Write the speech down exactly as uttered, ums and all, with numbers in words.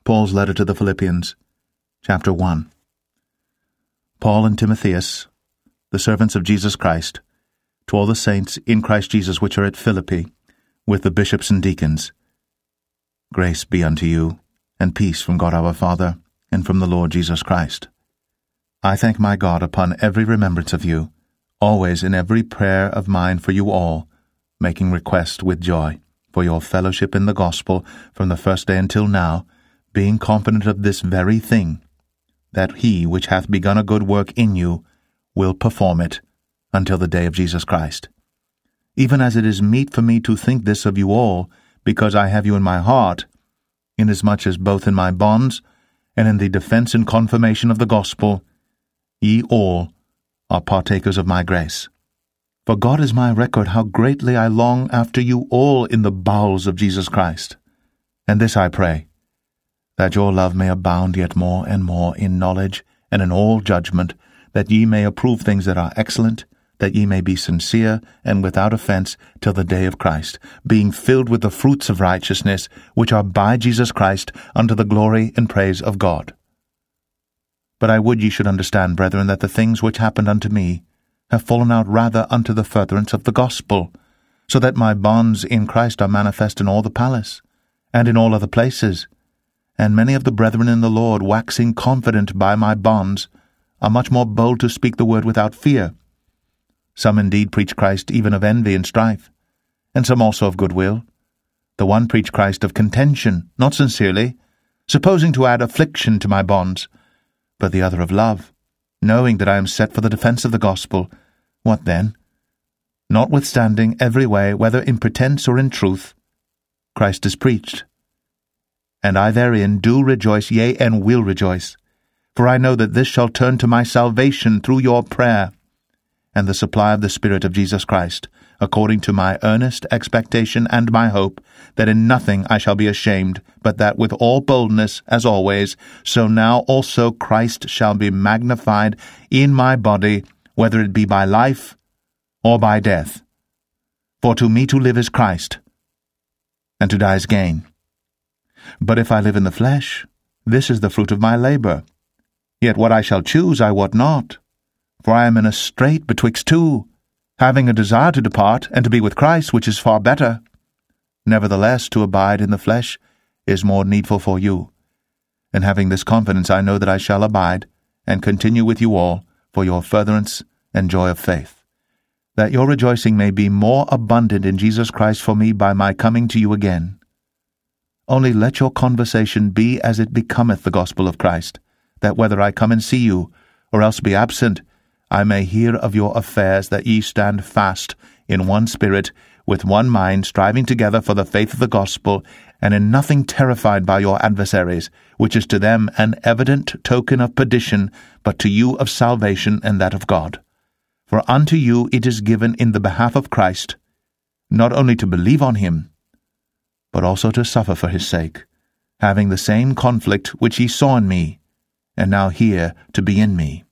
Paul's letter to the Philippians, chapter one. Paul and Timotheus, the servants of Jesus Christ, to all the saints in Christ Jesus which are at Philippi, with the bishops and deacons. Grace be unto you, and peace from God our Father, and from the Lord Jesus Christ. I thank my God upon every remembrance of you, always in every prayer of mine for you all, making request with joy for your fellowship in the gospel from the first day until now, being confident of this very thing, that he which hath begun a good work in you will perform it until the day of Jesus Christ. Even as it is meet for me to think this of you all, because I have you in my heart, inasmuch as both in my bonds and in the defense and confirmation of the gospel, ye all are partakers of my grace. For God is my record how greatly I long after you all in the bowels of Jesus Christ. And this I pray, that your love may abound yet more and more in knowledge and in all judgment, that ye may approve things that are excellent, that ye may be sincere and without offense till the day of Christ, being filled with the fruits of righteousness, which are by Jesus Christ, unto the glory and praise of God. But I would ye should understand, brethren, that the things which happened unto me have fallen out rather unto the furtherance of the gospel, so that my bonds in Christ are manifest in all the palace, and in all other places. And many of the brethren in the Lord, waxing confident by my bonds, are much more bold to speak the word without fear. Some indeed preach Christ even of envy and strife, and some also of goodwill. The one preach Christ of contention, not sincerely, supposing to add affliction to my bonds, but the other of love, knowing that I am set for the defense of the gospel. What then? Notwithstanding every way, whether in pretence or in truth, Christ is preached. And I therein do rejoice, yea, and will rejoice. For I know that this shall turn to my salvation through your prayer, and the supply of the Spirit of Jesus Christ, according to my earnest expectation and my hope, that in nothing I shall be ashamed, but that with all boldness, as always, so now also Christ shall be magnified in my body, whether it be by life or by death. For to me to live is Christ, and to die is gain. But if I live in the flesh, this is the fruit of my labor. Yet what I shall choose I wot not, for I am in a strait betwixt two, having a desire to depart, and to be with Christ, which is far better. Nevertheless, to abide in the flesh is more needful for you. And having this confidence, I know that I shall abide, and continue with you all, for your furtherance and joy of faith, that your rejoicing may be more abundant in Jesus Christ for me by my coming to you again. Only let your conversation be as it becometh the gospel of Christ, that whether I come and see you, or else be absent, I may hear of your affairs, that ye stand fast in one spirit, with one mind, striving together for the faith of the gospel, and in nothing terrified by your adversaries, which is to them an evident token of perdition, but to you of salvation and that of God. For unto you it is given in the behalf of Christ, not only to believe on him, but also to suffer for his sake, having the same conflict which ye saw in me, and now hear to be in me.